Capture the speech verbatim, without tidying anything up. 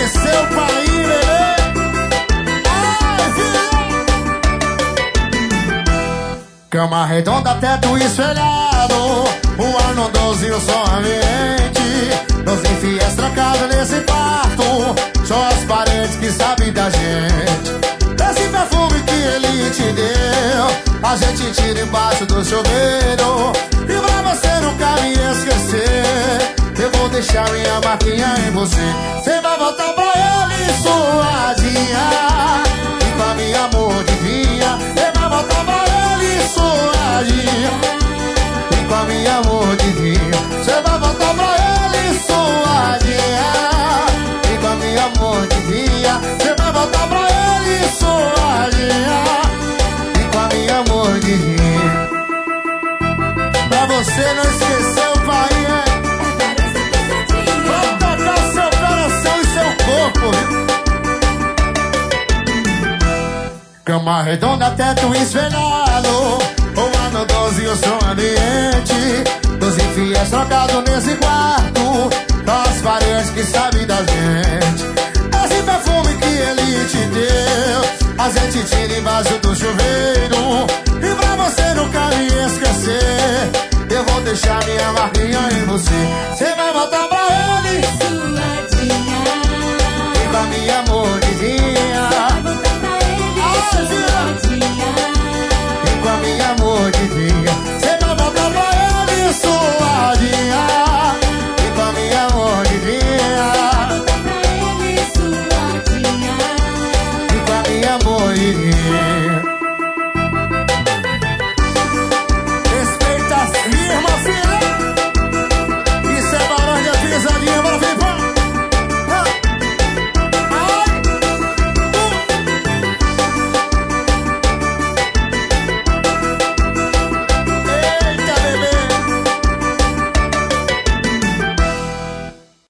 esqueceu, pai, bebê? Ai, filho! Cama redonda, teto espelhado, o ar no doze e o som ambiente. Nos enfias trancados nesse quarto, só as paredes que sabem da gente. Esse perfume que ele te deu, a gente tira embaixo do chuveiro. E pra você nunca me esquecer, eu vou deixar minha marquinha em você. Você vai voltar pra ele suadinha, e com a minha amor divinha. Você vai voltar pra ele suadinha, e com a minha amor divinha. Você vai voltar pra ele suadinha, e com a minha amor divinha. Você vai voltar pra ele suadinha, e com a minha amor divinha. Pra você não esquecer o pai, é. Vai tocar seu coração e seu corpo, viu? Cama redonda, teto espelhado, o ano doze e o som ambiente. Dos enfias trocados nesse quarto, das paredes que sabem da gente. Esse perfume que ele te deu, a gente tira embaixo do chuveiro.